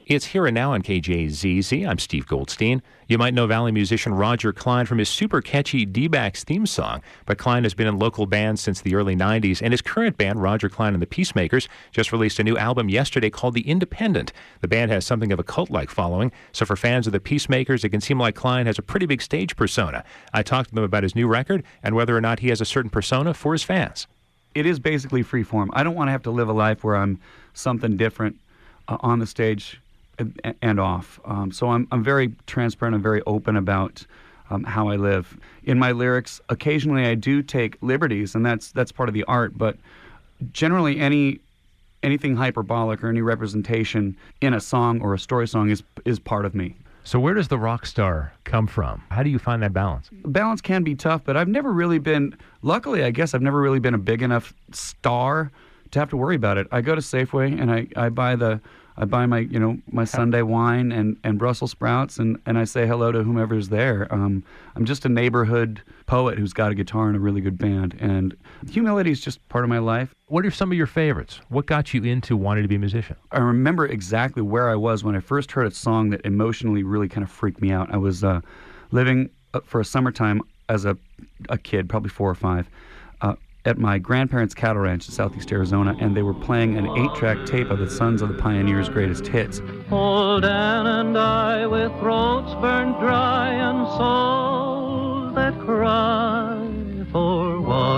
It's Here and Now on KJZZ. I'm Steve Goldstein. You might know Valley musician Roger Clyne from his super catchy D-Backs theme song, but Clyne has been in local bands since the early 90s, and his current band, Roger Clyne and the Peacemakers, just released a new album yesterday called The Independent. The band has something of a cult-like following, so for fans of the Peacemakers, it can seem like Clyne has a pretty big stage persona. I talked to them about his new record and whether or not he has a certain persona for his fans. It is basically freeform. I don't want to have to live a life where I'm something different on the stage and off. So I'm very transparent. I'm very open about how I live. In my lyrics, occasionally I do take liberties, and that's part of the art. But generally, anything hyperbolic or any representation in a song or a story song is part of me. So where does the rock star come from? How do you find that balance? Balance can be tough, but I've never really been. Luckily, I guess I've never really been a big enough star to have to worry about it. I go to Safeway and I buy my Sunday wine and Brussels sprouts and I say hello to whomever's there. I'm just a neighborhood poet who's got a guitar and a really good band, and humility is just part of my life. What are some of your favorites? What got you into wanting to be a musician? I remember exactly where I was when I first heard a song that emotionally really kind of freaked me out. I was living for a summertime as a kid, probably 4 or 5, at my grandparents' cattle ranch in southeast Arizona, and they were playing an 8-track tape of the Sons of the Pioneers' greatest hits. Old Ann and I, with throats burned dry and souls that cry for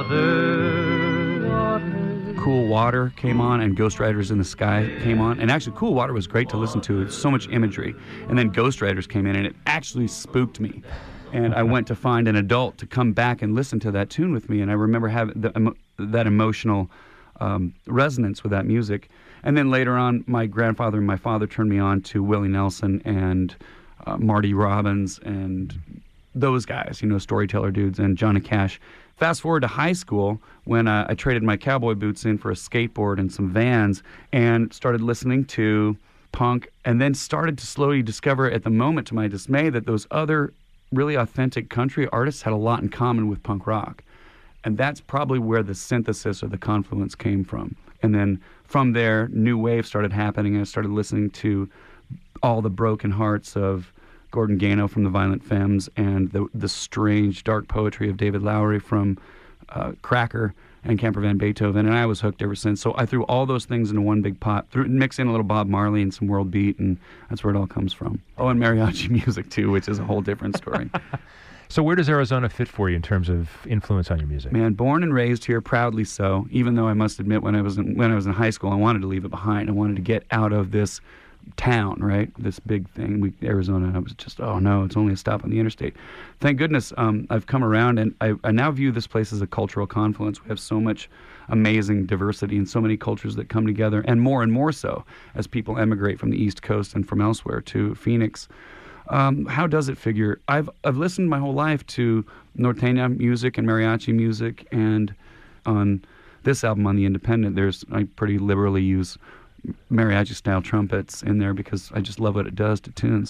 water. Cool Water came on, and Ghost Riders in the Sky came on. And actually, Cool Water was great to listen to. It's so much imagery. And then Ghost Riders came in, and it actually spooked me. And I went to find an adult to come back and listen to that tune with me. And I remember having that emotional resonance with that music. And then later on, my grandfather and my father turned me on to Willie Nelson and Marty Robbins and those guys, storyteller dudes, and Johnny Cash. Fast forward to high school when I traded my cowboy boots in for a skateboard and some Vans and started listening to punk, and then started to slowly discover, at the moment to my dismay, that those other really authentic country artists had a lot in common with punk rock. And that's probably where the synthesis or the confluence came from. And then from there, new wave started happening, and I started listening to all the broken hearts of Gordon Gano from the Violent Femmes and the strange dark poetry of David Lowery from Cracker and Camper Van Beethoven, and I was hooked ever since. So I threw all those things into one big pot, mixed in a little Bob Marley and some world beat, and that's where it all comes from. Oh, and mariachi music too, which is a whole different story. So where does Arizona fit for you in terms of influence on your music? Man, born and raised here, proudly so. Even though I must admit, when I was in high school, I wanted to leave it behind. I wanted to get out of this town, right? This big thing, Arizona. I was just, oh no, it's only a stop on the interstate. Thank goodness I've come around, and I now view this place as a cultural confluence. We have so much amazing diversity and so many cultures that come together, and more so as people emigrate from the East Coast and from elsewhere to Phoenix. How does it figure? I've listened my whole life to norteña music and mariachi music, and on this album, on The Independent, I pretty liberally use mariachi-style trumpets in there because I just love what it does to tunes.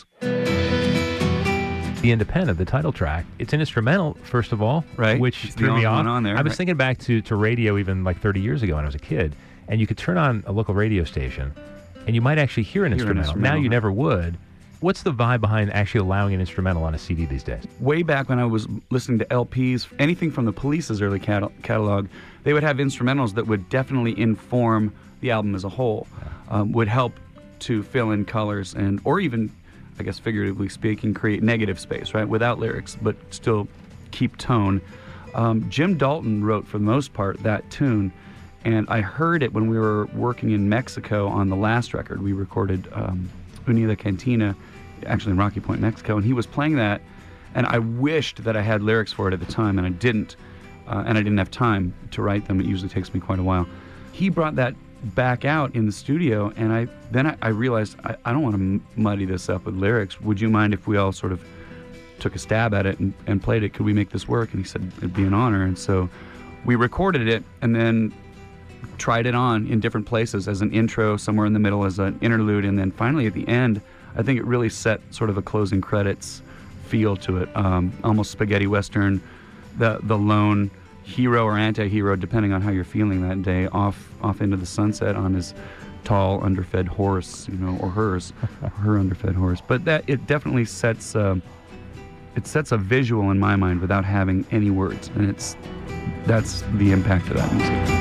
The Independent, the title track, it's an instrumental, first of all, right? Which threw me off. On there, I was thinking back to radio even like 30 years ago when I was a kid, and you could turn on a local radio station, and you might actually hear an instrumental. Now you never would. What's the vibe behind actually allowing an instrumental on a CD these days? Way back when I was listening to LPs, anything from the Police's early catalog, they would have instrumentals that would definitely inform the album as a whole, would help to fill in colors or even, I guess figuratively speaking, create negative space, right, without lyrics, but still keep tone. Jim Dalton wrote, for the most part, that tune, and I heard it when we were working in Mexico on the last record. We recorded Unida Cantina, actually in Rocky Point, Mexico, and he was playing that, and I wished that I had lyrics for it at the time, and I didn't have time to write them. It usually takes me quite a while. He brought that back out in the studio, and I realized I don't want to muddy this up with lyrics. Would you mind if we all sort of took a stab at it and played it? Could we make this work? And he said it'd be an honor. And so we recorded it and then tried it on in different places as an intro, somewhere in the middle as an interlude, and then finally at the end, I think it really set sort of a closing credits feel to it, almost spaghetti western, the lone hero or anti-hero, depending on how you're feeling that day, off into the sunset on his tall, underfed horse, or hers, her underfed horse. But that it definitely sets a visual in my mind without having any words, and that's the impact of that music.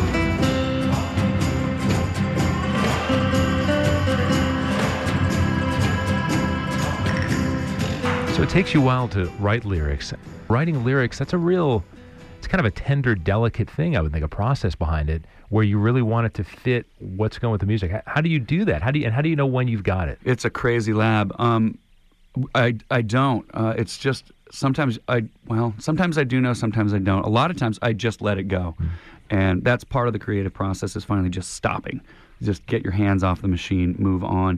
So it takes you a while to write lyrics. Writing lyrics, it's kind of a tender, delicate thing, I would think, a process behind it, where you really want it to fit what's going with the music. How do you do that? How do you know when you've got it? It's a crazy lab. I don't. It's just sometimes I do know, sometimes I don't. A lot of times I just let it go. And that's part of the creative process, is finally just stopping. Just get your hands off the machine, move on.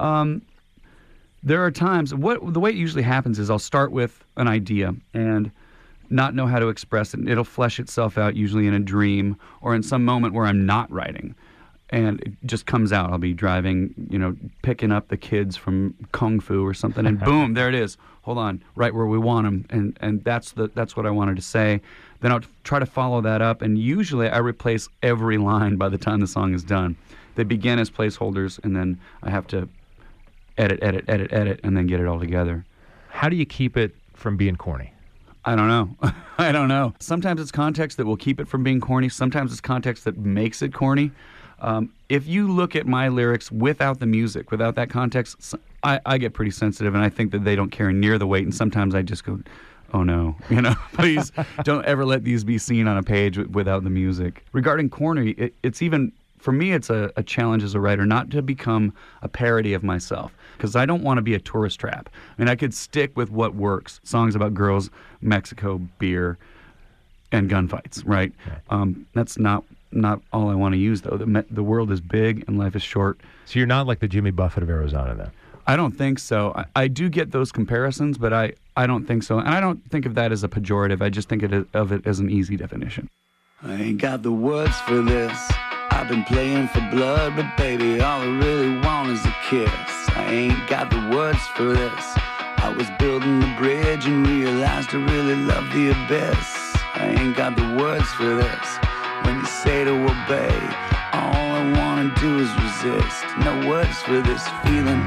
There are times, the way it usually happens is I'll start with an idea and not know how to express it. It'll flesh itself out usually in a dream or in some moment where I'm not writing. And it just comes out. I'll be driving, picking up the kids from Kung Fu or something, and boom, there it is. Hold on, right where we want them. And that's what I wanted to say. Then I'll try to follow that up, and usually I replace every line by the time the song is done. They begin as placeholders, and then I have to edit, and then get it all together. How do you keep it from being corny? I don't know. I don't know. Sometimes it's context that will keep it from being corny. Sometimes it's context that makes it corny. If you look at my lyrics without the music, without that context, I get pretty sensitive, and I think that they don't carry near the weight, and sometimes I just go, oh no, please don't ever let these be seen on a page without the music. Regarding corny, it's even, for me, it's a challenge as a writer not to become a parody of myself, because I don't want to be a tourist trap. I mean, I could stick with what works. Songs about girls, Mexico, beer, and gunfights, right? That's not all I want to use, though. The world is big and life is short. So you're not like the Jimmy Buffett of Arizona, then? I don't think so. I do get those comparisons, but I don't think so. And I don't think of that as a pejorative. I just think of it as an easy definition. I ain't got the words for this. I've been playing for blood, but baby, all I really want is a kiss. I ain't got the words for this. I was building the bridge and realized I really love the abyss. I ain't got the words for this. When you say to obey, all I wanna do is resist. No words for this feeling.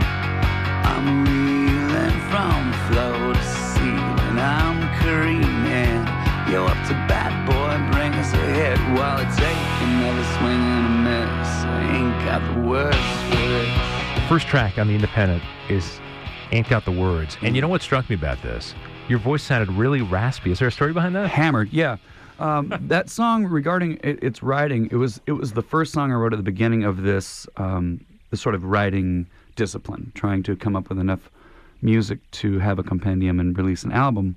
I'm reeling from floor to ceiling. I'm careening. You're up to bat, boy, bring us a hit. While it's aching, never swing and a miss. I ain't got the words for this. The first track on The Independent is Ain't Got the Words. And you know what struck me about this? Your voice sounded really raspy. Is there a story behind that? Hammered, yeah. That song, regarding its writing, it was the first song I wrote at the beginning of this sort of writing discipline, trying to come up with enough music to have a compendium and release an album.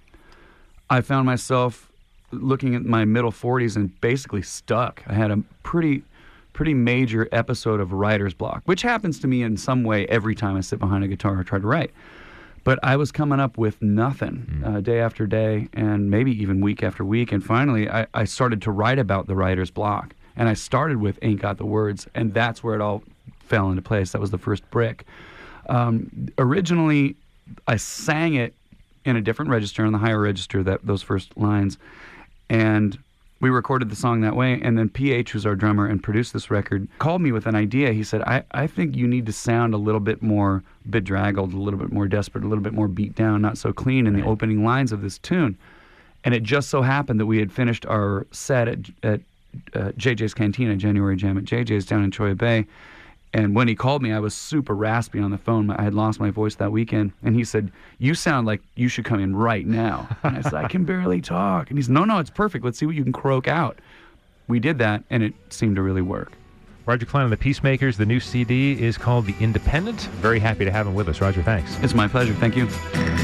I found myself looking at my middle 40s and basically stuck. I had a pretty major episode of writer's block, which happens to me in some way every time I sit behind a guitar or try to write. But I was coming up with nothing day after day, and maybe even week after week. And finally, I started to write about the writer's block. And I started with Ain't Got the Words, and that's where it all fell into place. That was the first brick. Originally, I sang it in a different register, in the higher register, those first lines. And we recorded the song that way, and then PH, who's our drummer and produced this record, called me with an idea. He said, I think you need to sound a little bit more bedraggled, a little bit more desperate, a little bit more beat down, not so clean in the opening lines of this tune. And it just so happened that we had finished our set at JJ's Cantina, January Jam at JJ's down in Choya Bay. And when he called me, I was super raspy on the phone. I had lost my voice that weekend. And he said, you sound like you should come in right now. And I said, I can barely talk. And he said, no, it's perfect. Let's see what you can croak out. We did that, and it seemed to really work. Roger Clyne and the Peacemakers. The new CD is called The Independent. Very happy to have him with us. Roger, thanks. It's my pleasure. Thank you.